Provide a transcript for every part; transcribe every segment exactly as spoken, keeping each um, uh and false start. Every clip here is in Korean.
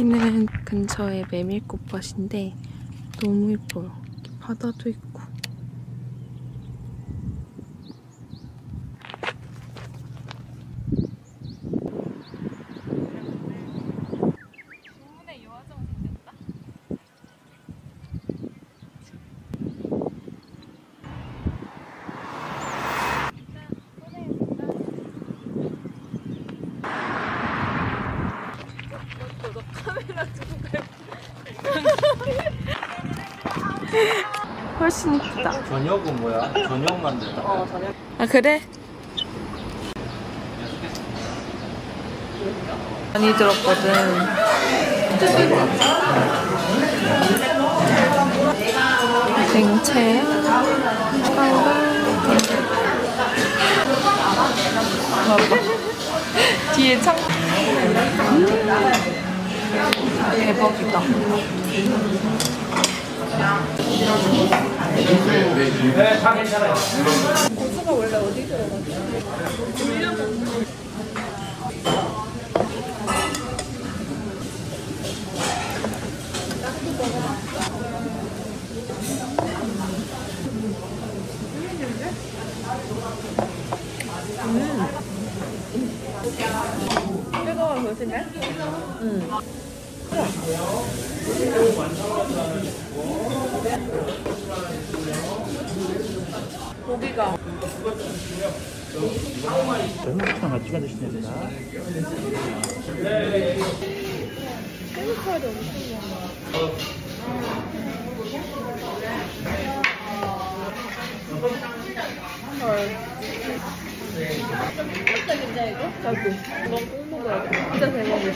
여기는 근처에 메밀꽃밭인데 너무 예뻐요. 바다도 있고. 주문에 요아정 생겼다? 너 카메라 두고 갈 훨씬 이쁘다. 저녁은 뭐야? 저녁 만든다. 어, 저녁. 아 그래? 많이 들었거든. 냉채, 빵빵. 봐봐. 뒤에 창. 음. 대박이다. 네, 다 괜찮아요. 고수가 원래 어디 들어가지? 뜨거워 보시네? 응. 고기가 저녁부터 같이 가주시면 됩니다. 생각하기 엄청 많아. 헐. 진짜 괜찮아 이거? 나도. 이건 꼭 먹어야 돼. 진짜 대박이다.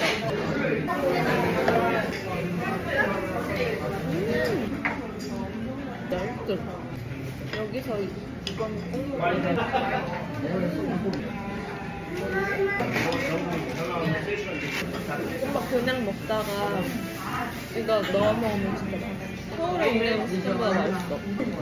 음. 맛있어. 여기서 이건 꼭 먹어야 돼. 막 그냥 먹다가 이거 넣어 먹으면 진짜 맛있어. 서울에 있는 스프보다 맛있어.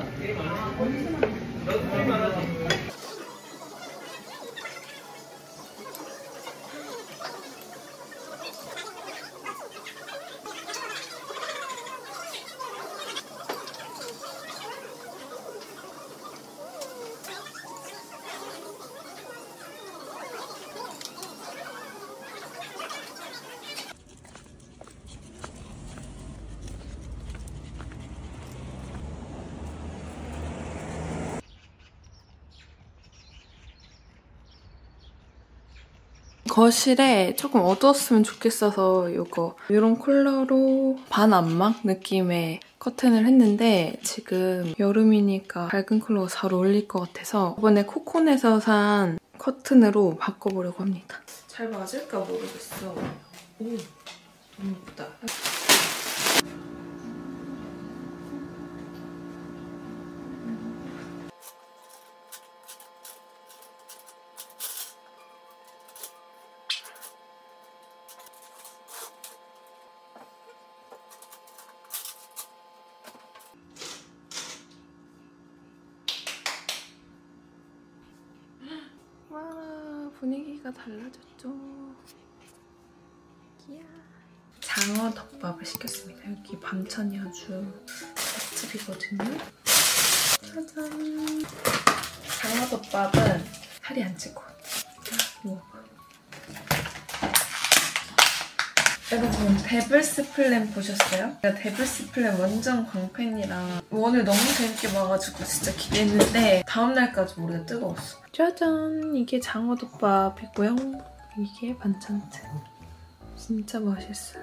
거실에 조금 어두웠으면 좋겠어서 이거 이런 컬러로 반안막 느낌의 커튼을 했는데 지금 여름이니까 밝은 컬러가 잘 어울릴 것 같아서 이번에 코콘에서 산 커튼으로 바꿔보려고 합니다. 잘 맞을까 모르겠어. 오, 너무 예쁘다. 와, 분위기가 달라졌죠. 이야. 장어 덮밥을 시켰습니다. 여기 밤천이 아주 맛집이거든요. 짜잔. 장어 덮밥은 살이 안 찌고. 우와. 여러분 데블스 플랜 보셨어요? 제가 데블스 플랜 완전 광팬이라 원을 너무 재밌게 봐가지고 진짜 기대했는데 다음날까지 모르게 뜨거웠어. 짜잔! 이게 장어덮밥이고요. 이게 반찬트. 진짜 맛있어요.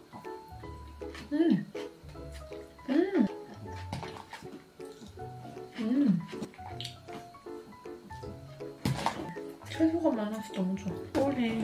음! 음! 음! 채소가 많아서 너무 좋아. 꼬리.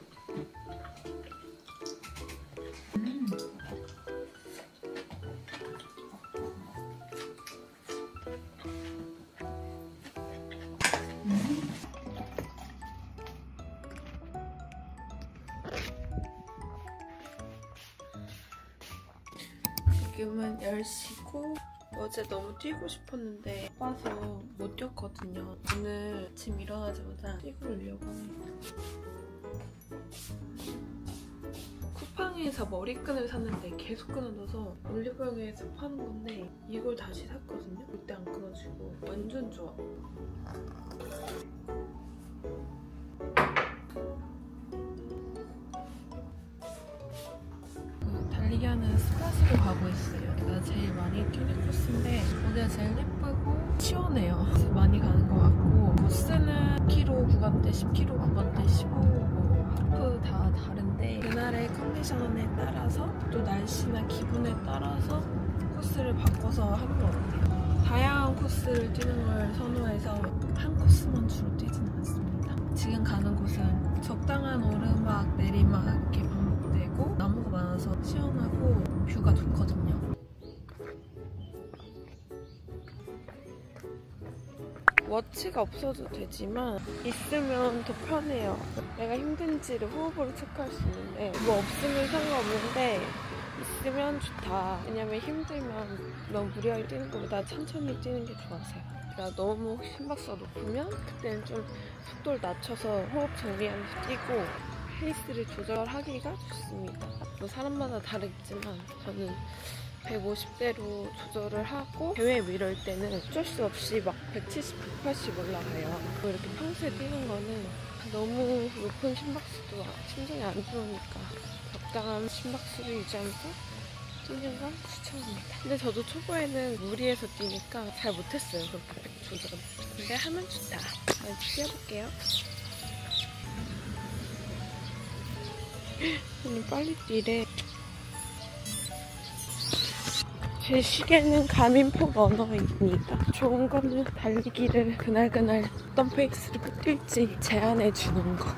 지금은 열 시고 어제 너무 뛰고 싶었는데 바빠서 못 뛰었거든요. 오늘 아침 일어나자마자 뛰고 오려고 합니다. 쿠팡에서 머리끈을 샀는데 계속 끊어져서 올리브영에서 파는 건데 이걸 다시 샀거든요. 그때 안 끊어지고 완전 좋아. 달리기 하는 스팟으로 가고 있어요. 제가 제일 많이 뛰는 코스인데 여기가 제일 예쁘고 시원해요. 그래서 많이 가는 것 같고 코스는 십 킬로미터 구간대, 십 킬로미터 구간대, 십오, 뭐 하프 다 다른데 그날의 컨디션에 따라서 또 날씨나 기분에 따라서 코스를 바꿔서 하는 것 같아요. 다양한 코스를 뛰는 걸 선호해서 한 코스만 주로 뛰지는 않습니다. 지금 가는 곳은 적당한 오르막, 내리막 이렇게 반복되고 나무가 많아서 시원하고 뷰가 좋거든요. 워치가 없어도 되지만 있으면 더 편해요. 내가 힘든지를 호흡으로 체크할 수 있는데 뭐 없으면 상관없는데 있으면 좋다. 왜냐면 힘들면 너무 무리하게 뛰는 것보다 천천히 뛰는 게 좋아서요. 그러니까 너무 심박수가 높으면 그때는 좀 속도를 낮춰서 호흡 정리하면서 뛰고 페이스를 조절하기가 좋습니다. 뭐 사람마다 다르겠지만 저는 백오십대로 조절을 하고 대회 이럴 때는 어쩔 수 없이 막 백칠십, 백팔십 올라가요. 이렇게 평소에 뛰는 거는 너무 높은 심박수도 심장이 안 좋으니까 적당한 심박수를 유지하면서 뛰는 건 추천합니다. 근데 저도 초보에는 무리해서 뛰니까 잘 못했어요. 그렇게 백 조절. 근데 하면 좋다. 자, 뛰어볼게요. 오늘 빨리 뛰래. 제 시계는 가민포 러너입니다. 좋은 거는 달리기를 그날그날 어떤 페이스로 뛸지 제안해주는 거.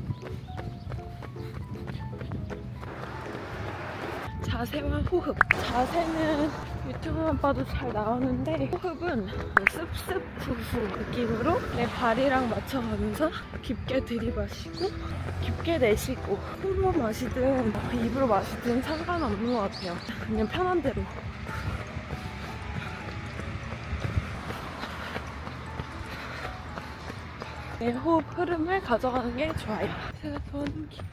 자세와 호흡. 자세는 유튜브만 봐도 잘 나오는데 호흡은 습습 후후 느낌으로 내 발이랑 맞춰가면서 깊게 들이마시고 깊게 내쉬고 코로 마시든 입으로 마시든 상관없는 것 같아요. 그냥 편한 대로. 내 호흡 흐름을 가져가는 게 좋아요. 제가 좋아하는 기...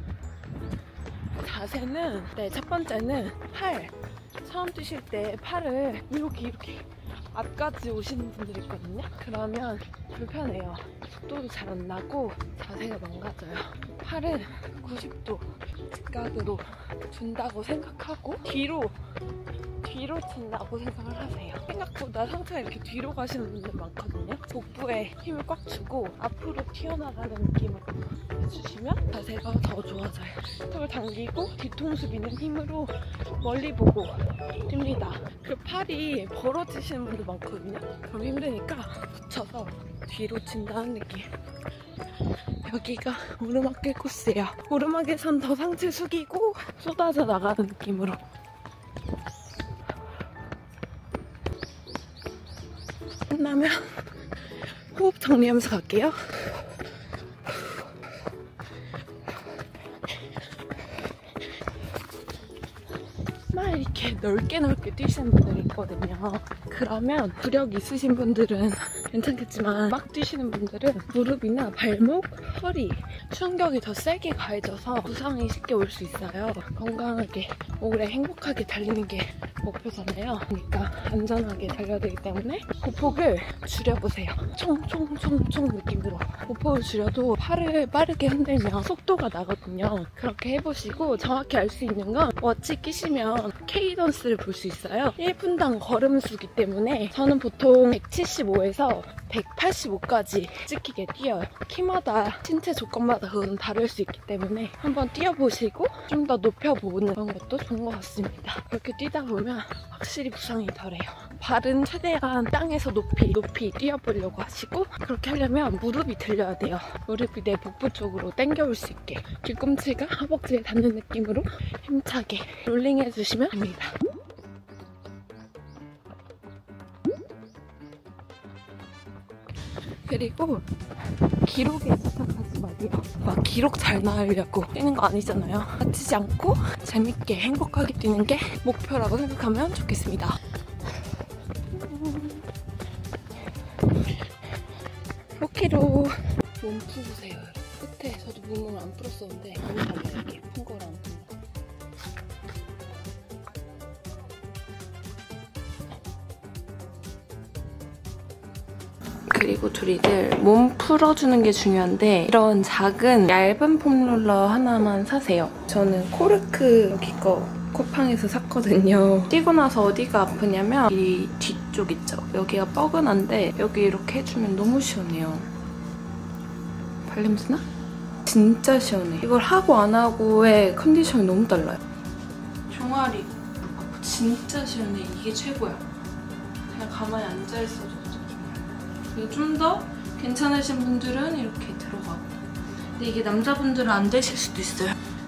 자세는 네, 첫 번째는 팔. 처음 뛰실 때 팔을 이렇게 이렇게 앞까지 오시는 분들이 있거든요. 그러면 불편해요. 속도도 잘 안 나고 자세가 망가져요. 팔을 구십 도 직각으로 준다고 생각하고 뒤로 뒤로 친다고 생각을 하세요. 생각보다 상체가 이렇게 뒤로 가시는 분들 많거든요. 복부에 힘을 꽉 주고 앞으로 튀어나가는 느낌으로 해주시면 자세가 더 좋아져요. 턱을 당기고 뒤통수 미는 힘으로 멀리 보고 뜁니다. 그 팔이 벌어지시는 분들 많거든요. 그럼 힘드니까 붙여서 뒤로 친다는 느낌. 여기가 오르막길 코스예요. 오르막에선 더 상체 숙이고 쏟아져 나가는 느낌으로. 끝나면 호흡 정리하면서 갈게요. 막 이렇게 넓게 넓게 뛰시는 분들이 있거든요. 그러면 부력 있으신 분들은 괜찮겠지만 막 뛰시는 분들은 무릎이나 발목, 허리 충격이 더 세게 가해져서 부상이 쉽게 올 수 있어요. 건강하게 오래 행복하게 달리는 게 목표잖아요. 그러니까 안전하게 달려야 되기 때문에 보폭을 줄여보세요. 총총총총 느낌으로. 보폭을 줄여도 팔을 빠르게 흔들면 속도가 나거든요. 그렇게 해보시고 정확히 알 수 있는 건 워치 끼시면 케이던스를 볼 수 있어요. 일 분당 걸음수기 때문에 저는 보통 백칠십오에서 백팔십오까지 찍히게 뛰어요. 키마다 신체 조건마다 그건 다를 수 있기 때문에 한번 뛰어보시고 좀 더 높여보는 그런 것도 좋은 것 같습니다. 그렇게 뛰다 보면 확실히 부상이 덜해요. 발은 최대한 땅에서 높이 높이 뛰어보려고 하시고 그렇게 하려면 무릎이 들려야 돼요. 무릎이 내 복부 쪽으로 당겨올 수 있게 뒤꿈치가 허벅지에 닿는 느낌으로 힘차게 롤링 해주시면 됩니다. 그리고 기록에 집착하지 마세요. 막 기록 잘 나으려고 뛰는 거 아니잖아요. 다치지 않고 재밌게 행복하게 뛰는 게 목표라고 생각하면 좋겠습니다. 오 킬로미터 몸 푸세요. 끝에서도 몸을 안 풀었었는데 너무 달라요. 이게 푼 거랑 안 푼 거. 그리고 둘이들 몸 풀어주는 게 중요한데 이런 작은 얇은 폼롤러 하나만 사세요. 저는 코르크 여기 거 쿠팡에서 샀거든요. 뛰고 나서 어디가 아프냐면 이 뒤쪽 있죠? 여기가 뻐근한데 여기 이렇게 해주면 너무 시원해요. 발냄새나? 진짜 시원해. 이걸 하고 안 하고의 컨디션이 너무 달라요. 종아리 진짜 시원해. 이게 최고야. 그냥 가만히 앉아있어도 좋아요. 좀 더 괜찮으신 분들은 이렇게 들어가고, 근데 이게 남자분들은 안 되실 수도 있어요.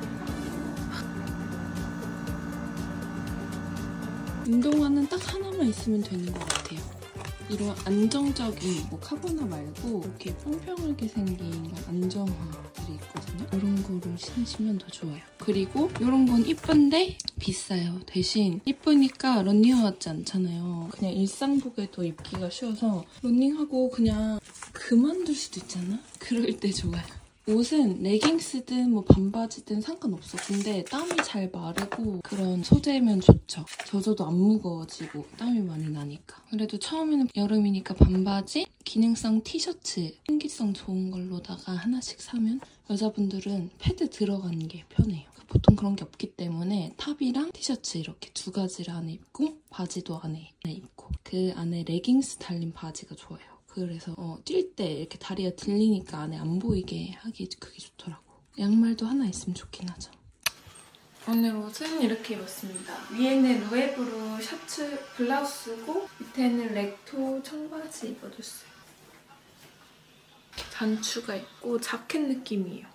운동화는 딱 하나만 있으면 되는 것 같아요. 이런 안정적인 뭐 카보나 말고 이렇게 평평하게 생긴 안정화들이 있거든요. 이런 거를 신으시면 더 좋아요. 그리고 이런 건 이쁜데 비싸요. 대신 이쁘니까 러닝화 같지 않잖아요. 그냥 일상복에도 입기가 쉬워서 러닝하고 그냥 그만둘 수도 있잖아? 그럴 때 좋아요. 옷은 레깅스든 뭐 반바지든 상관없어. 근데 땀이 잘 마르고 그런 소재면 좋죠. 젖어도 안 무거워지고 땀이 많이 나니까. 그래도 처음에는 여름이니까 반바지, 기능성 티셔츠, 통기성 좋은 걸로다가 하나씩 사면 여자분들은 패드 들어가는 게 편해요. 보통 그런 게 없기 때문에 탑이랑 티셔츠 이렇게 두 가지를 안에 입고 바지도 안에 입고 그 안에 레깅스 달린 바지가 좋아요. 그래서 어, 뛸 때 이렇게 다리가 들리니까 안에 안 보이게 하기 그게 좋더라고. 양말도 하나 있으면 좋긴 하죠. 오늘 옷은 이렇게 입었습니다. 위에는 루에브루 셔츠 블라우스고 밑에는 렉토 청바지 입어줬어요. 단추가 있고 자켓 느낌이에요.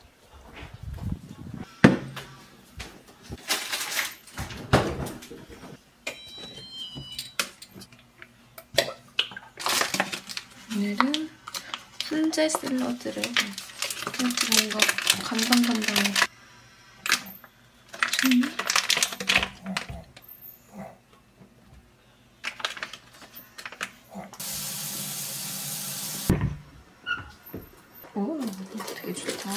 오늘은 훈제 샐러드를 뭔가 간당간당해. 좋네. 오, 되게 좋다.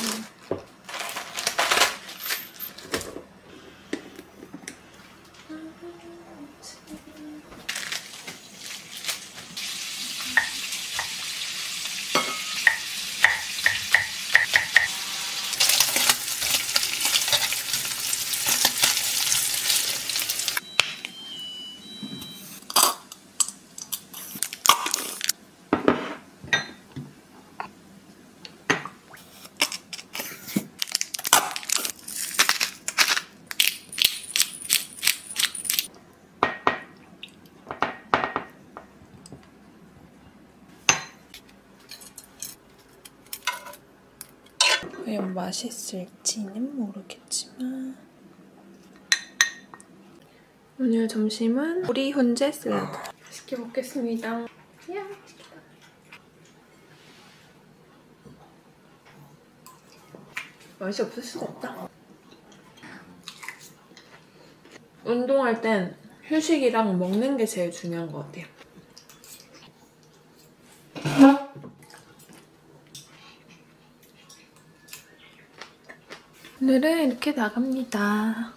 과연 맛있을지는 모르겠지만 오늘 점심은 오리 훈제 샐러드 맛있게 먹겠습니다. 야. 맛이 없을 수가 없다. 운동할 땐 휴식이랑 먹는 게 제일 중요한 것 같아요. 오늘은 이렇게 나갑니다.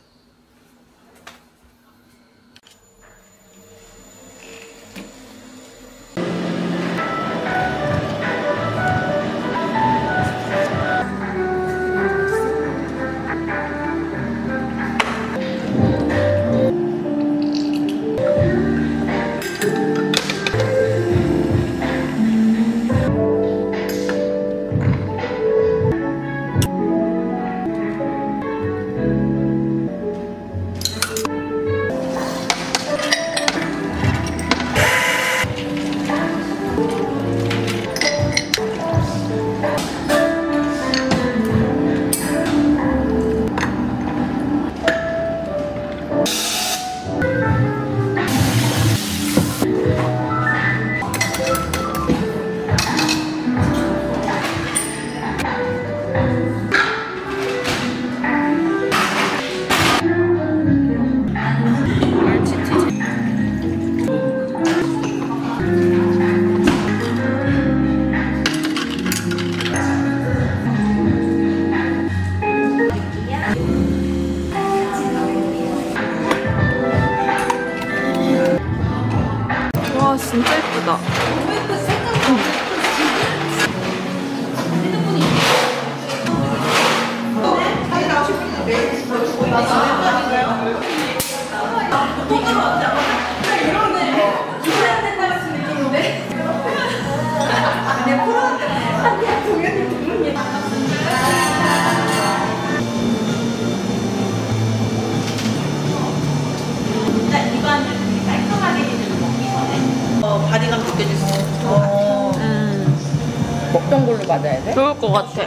좋을 것 같아.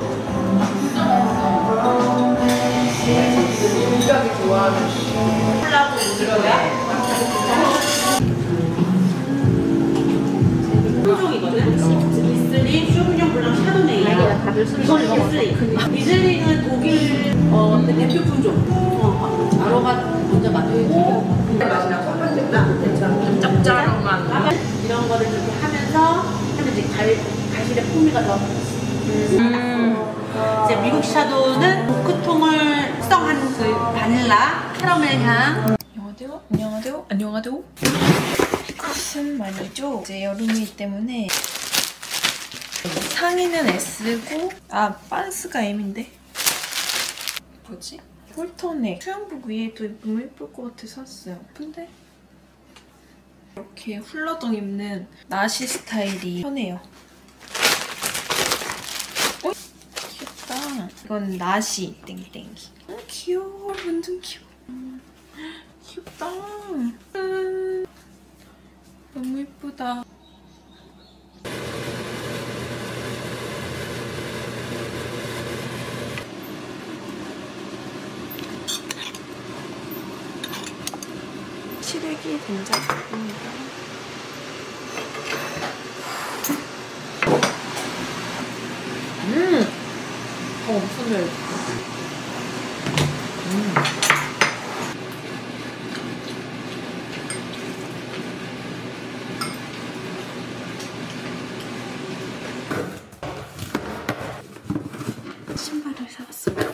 굉장히 좋아하는 콜라보 들어가. 리슬링, 쇼비뇽 블랑, 샤도네이야. 이거는 리슬링. 리슬링은 독일 어, 대표 품종. 어, 바로가 먼저 맡고 짭짤한 이런 거를 이렇게 하면서 하면 이제 갈, 갈실의 풍미가 더. 음. 이제 미국 샤도는 오크통을 숙성한 그 바닐라, 캐러멜 향. 안녕하세요. 안녕하세요. 안녕하세요. 이것은 말이죠. 이제 여름이기 때문에 상의는 S고 아 반스가 M인데 뭐지? 홀턴에 수영복 위에도 입으면 예쁠 것 같아서 샀어요. 근데 이렇게 훌러덩 입는 나시 스타일이 편해요. 어? 귀엽다. 이건 나시 땡땡기. 어, 귀여워. 완전 귀여워. 음, 귀엽다. 음, 너무 예쁘다. 시래기 된장입니다. 음! 어, 엄청 잘. 음. 신발을 사왔습니다.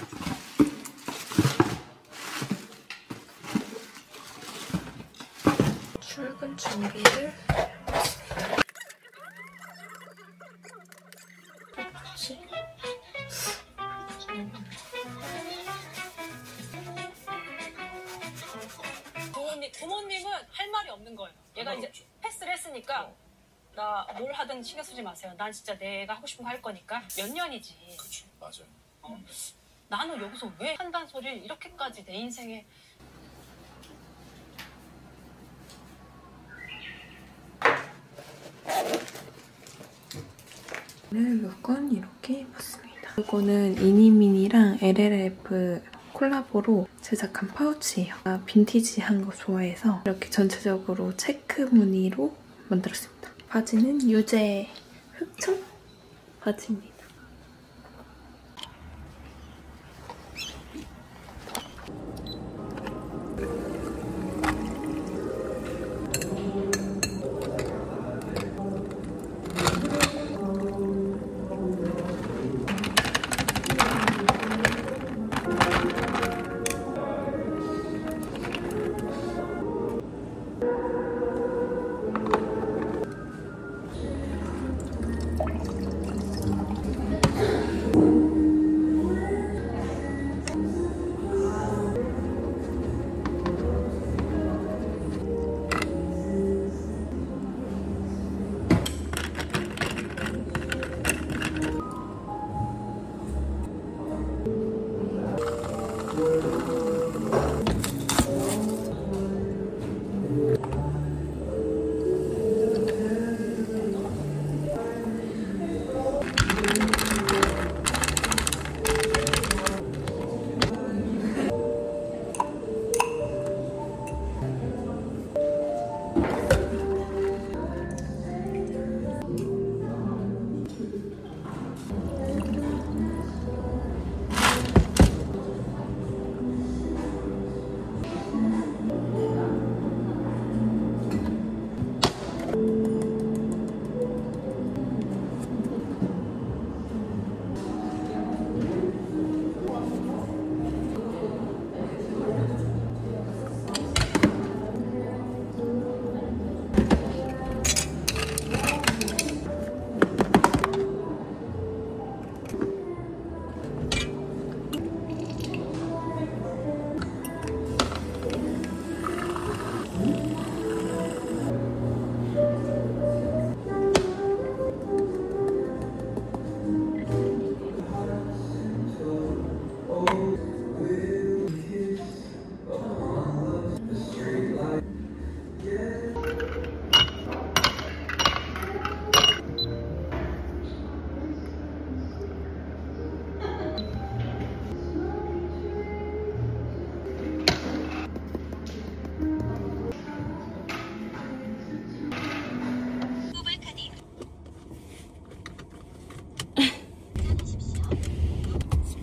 출근 준비를 그렇지. 부모님, 부모님은 할 말이 없는 거예요. 얘가 이제 패스를 했으니까 나 뭘 하든 신경 쓰지 마세요. 난 진짜 내가 하고 싶은 거 할 거니까. 몇 년이지. 그렇죠, 맞아요. 어. 나는 여기서 왜 한단 소리를 이렇게까지 내 인생에. 오늘 룩은 이렇게 입었습니다. 이거는 이니미니랑 엘엘에프 콜라보로 제작한 파우치예요. 아, 빈티지한 거 좋아해서 이렇게 전체적으로 체크 무늬로 만들었습니다. 바지는 유제 흑청 바지입니다.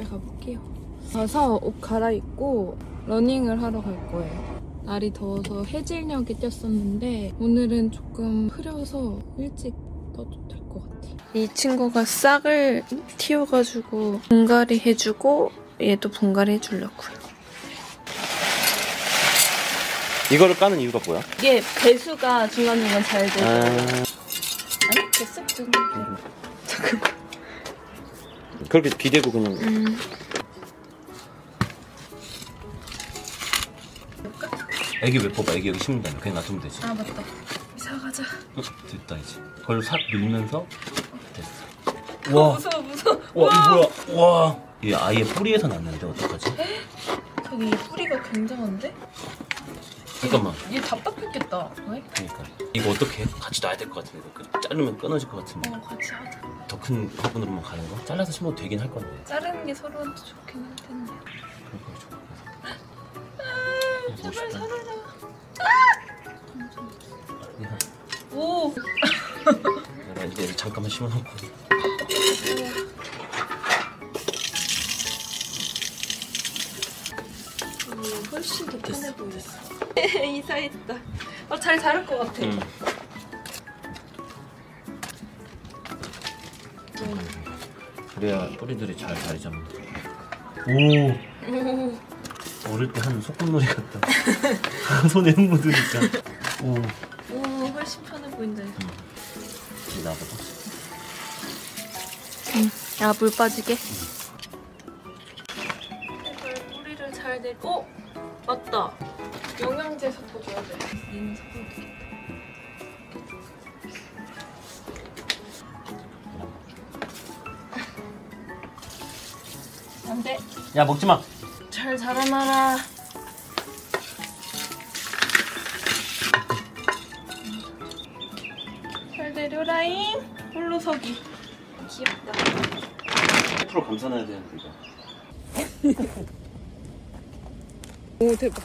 가볼게요. 가서 옷 갈아입고 러닝을 하러 갈 거예요. 날이 더워서 해질녘에 뛰었었는데 오늘은 조금 흐려서 일찍 떠도 될 것 같아요. 이 친구가 싹을 틔워가지고 분갈이 해주고 얘도 분갈이 해주려고요. 이거를 까는 이유가 뭐야? 이게 배수가 중간중간 잘 되고 아... 아니 됐어? 잠깐만. 그렇게 비대고 그냥 음. 애기 왜 뽑아? 애기 여기 심는다. 그냥 놔두면 되지. 아 맞다. 이사 가자. 어, 됐다 이제. 그걸 싹 밀면서 됐어. 와. 와. 무서워 무서워. 와 이거 뭐야? 와. 얘 아예 뿌리에서 났는데 어떡하지? 저기 이 뿌리가 굉장한데? 잠깐만. 얘 답답했겠다. 왜? 그러니까 이거 어떻게 해? 같이 놔야 될 것 같은데 이거 자르면 끊어질 것 같은데. 어 같이 하자. 더 큰 화분으로만 가는 거? 잘라서 심어도 되긴 할 건데. 자르는 게 서로한테 좋긴 할 텐데. 그러니까 좋아. 아, 제발 멋있다. 자르라. 야, 오. 내가 이제 잠깐만 심어놓고. 훨씬 더 편해 보였어. 이사했다. 어, 잘 자를 것 같아. 응. 그래야 뿌리들이 잘 자리 잡는. 오. 오. 어릴 때 하는 소꿉놀이 같다. 손에 흙 묻으니까. 오. 오, 훨씬 편해 보인다. 응. 이제 나와봐. 응. 야, 물 빠지게. 제발 뿌리를 잘 내. 어? 맞다. 영양제 섞어줘야 돼. 얘는 섞어도 되겠다. 안 돼. 야 먹지 마. 잘 자라나라. 잘 내려라잉. 홀로 서기. 귀엽다. 앞으로 감싸놔야 되는데 이거. 오 대박.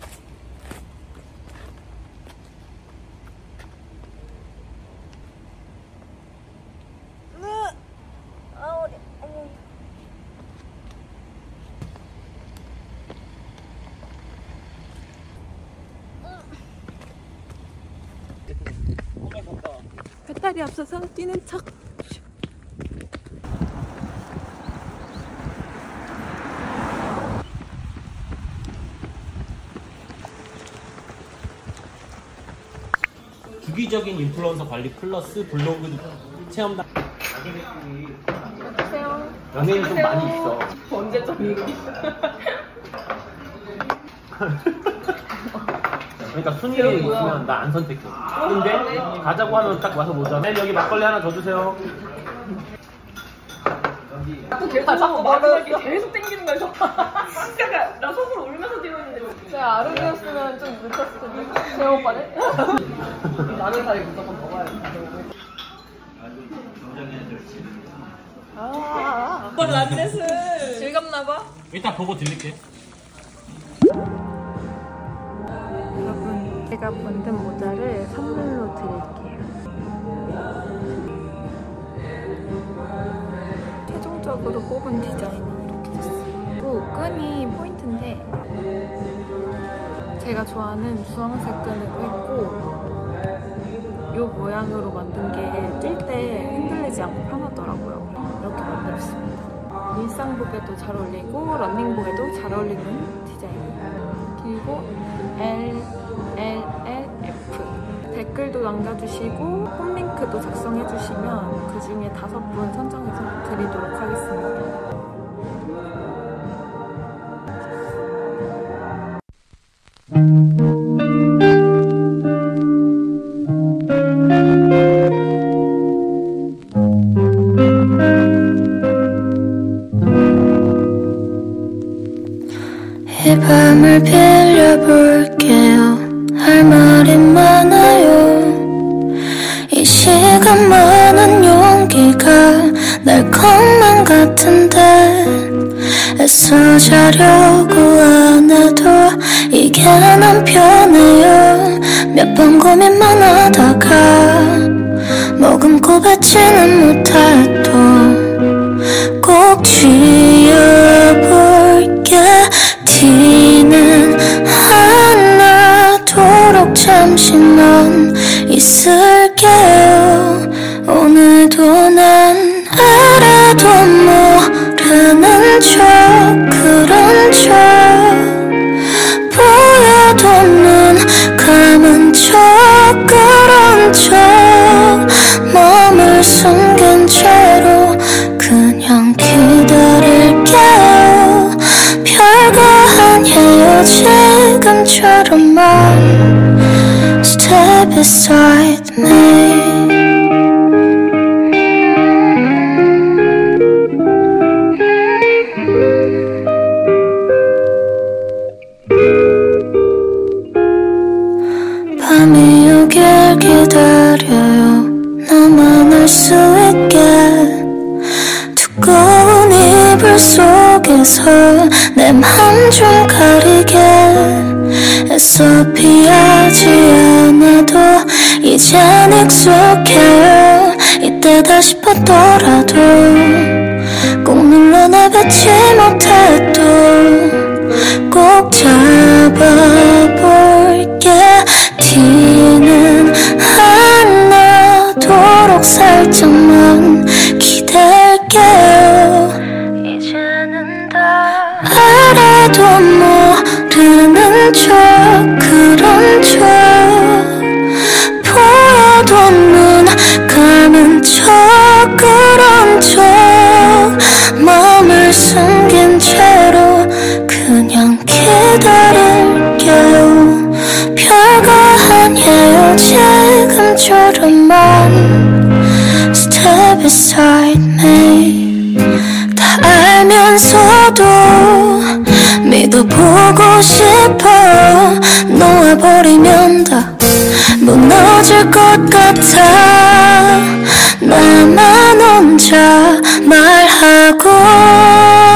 배탈이 없어서 뛰는 척. 주기적인 인플루언서 관리 플러스 블로그 체험단. 안녕하세요. 연예인이 좀 많이 있어. 언제적이고. 그러니까 순위에 있으면 나 안 선택해. 근데 가자고 하면 딱 와서 보자. 맨 여기 막걸리 하나 더 주세요. 계속 아, 자꾸 마지막에 계속 땡기는 거야. 그러니까 나 속으로 울면서 뛰고 있는데 제가 아르디였으면 좀 늦었을 텐데 제 오빠는? 나는 사이 무조건 먹어야 돼. 아, 오빠 란넷은 즐겁나봐? 이따 보고 들릴게. 여러분, 제가 만든 모자를 선물로 드릴게요. 최종적으로 뽑은 디자인은 이렇게 됐어요. 또 끈이 포인트인데 제가 좋아하는 주황색 끈으로 했고 이 모양으로 만든 게 뛸 때 흔들리지 않고 편하더라고요. 이렇게 만들었습니다. 일상복에도 잘 어울리고 러닝복에도 잘 어울리는 디자인이에요. 그리고 L, L, L, F 댓글도 남겨주시고 홈링크도 작성해주시면 그 중에 다섯 분 선정해서 드리도록 하겠습니다. 이 밤을 빌려볼게요. 할 말이 많아요. 이 시간만은 용기가 날 것만 같은데 애써 자려고 안 해도 이게 난 편해요. 몇 번 고민만 하다가 머금고 뱉지는 못해도 꼭 지어 잠시만 있을게요. 오늘도 난 알아도 모르는 척 그런 척 보여도 눈 감은 척 그런 척 마음을 숨긴 채로 그냥 기다릴게요. 별거 아니에요 지금처럼만 Stay beside me. 밤이 오길 기다려요. 나만 알 수 있게 두꺼운 이불 속에서 내 맘 좀 가리게 애써 피하지 않아도 이젠 익숙해요. 이때다 싶었더라도 꼭 눌러 내뱉지 못해도 꼭 잡아볼게. 티는 안 나도록 살짝만 기댈게요. 이제는 다 알아도 모르는 척 그런 척 보여도 눈 감은 척 그런 척 마음을 숨긴 채로 그냥 기다릴게요. 별거 아니에요 지금처럼만 Stay beside me. 다 알면서도 믿어보고 싶어. 놓아버리면 다 무너질 것 같아. 나만 혼자 말하고